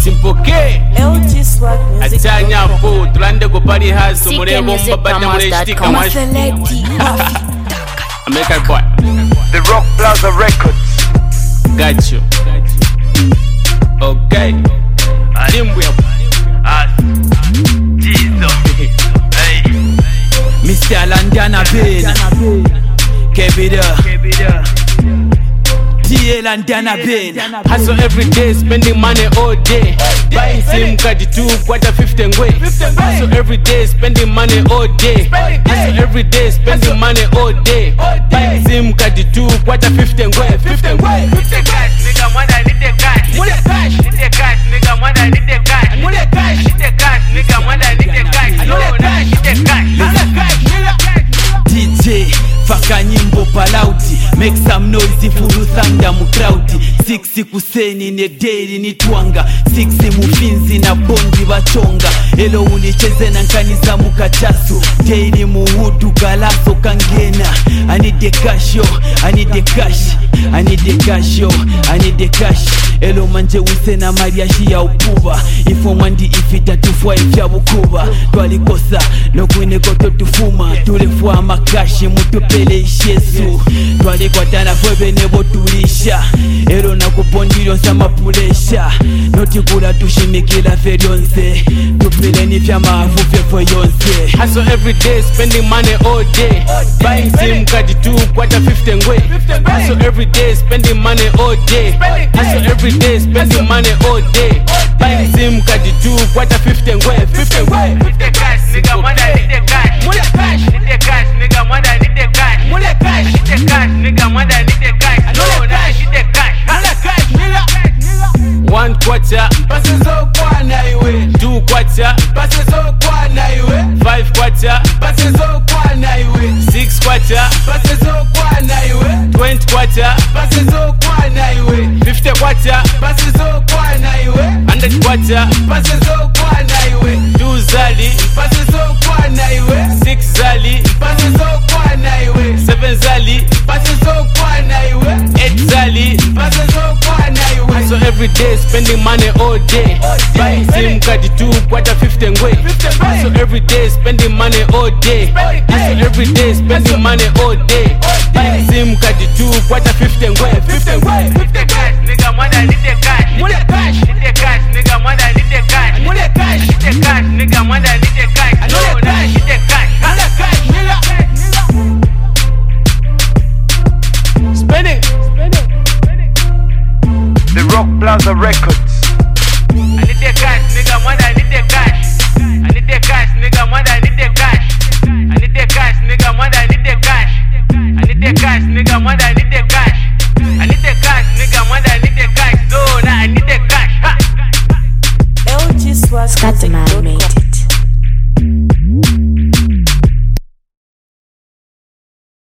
Simple K Atanya po tulande ko party house mure bomba banda mure stick amash American boy The Rock Plaza Records. Got you. Okay. Dimbwe. Jesus. Hey. Mr. Landana Bin Kebida T.A. Landana Bin Hustle every day, spending money all day. Buying SIM card 2 quarter 15 way. Hustle every day, spending money all day. Hustle every day, spending money all day. Buying SIM card 2 quarter 15 way. 15 way. Need the cash, nigga, man, I need the cash. Need the cash, nigga, man, I need the cash. Need the cash, nigga, man, I need the cash. Need the cash. DJ faka nyimbo palauti, make some noise furu thanga mu crowd. 6 kuseni ne daily ni twanga, 6 mufinzi na bondi bachonga. Elo unicheze na nkaniza mukachasu, daily muhudu galaso kangena. I need the cash yo, I need the cash, I need the cash yo, I need the cash. Elo manje wise na mariashi ya upuba, ifo mandi ifita tufwa ifya bukuba. Twalikosa nokwene koto tufuma, tulefwa makashi mutupele ishesu. Twalikwatana fwebe nebo tulisha, elo nakubondilo sama pulesha. Notikula tushimikila feryonse, tupile nifya maafu fefo yonse. Hustle every day, spending money all day. Buying SIM card 2 quarter 15 way. Hustle every day, spending money all day. Hustle every day, spending money all day. Buying SIM card 2 quarter 15 way. 15 way. Need the cash, nigga, man, I need the cash. Need the cash, nigga, man, I need the cash. Need the cash, nigga, man, I need the cash. Need the cash. 1 quarter, Pase zo kwa na iwe, 2 quarter, pase zo kwa na iwe, 5 quarter, pase zo kwa na iwe, 6 quarter, pase zo kwa na iwe, 20 quarter, pase zo kwa na iwe, 50 quarter, pase zo kwa na iwe, 100 quarter, pase zo kwa na iwe, 2 zali, pase zo kwa na iwe, 6 zali, pase zo kwa na iwe, 7 zali, pase zo kwa na iwe, 8 zali. pase zo kwa na iwe. So every day, spending money all day. Buying SIM card 2 quarter 15 way. So every day, spending money all day. So every day, spending money all day. Buying SIM card 2 quarter 15 way. 15 way. Need the cash, nigga, man, I need the cash. Need the cash, nigga, man, I need the cash. Need the cash, nigga, man, I need the cash. Need the cash. Spending. The Rock Plaza Records. I need the cash, nigga, man, I need the cash. I need the cash, nigga, man, I need the cash. I need the cash, nigga, man, I need the cash. I need the cash, nigga, man, I need the cash. I need the cash, nigga, man, I need the cash. So now I need the cash. LG Swag Scatterman.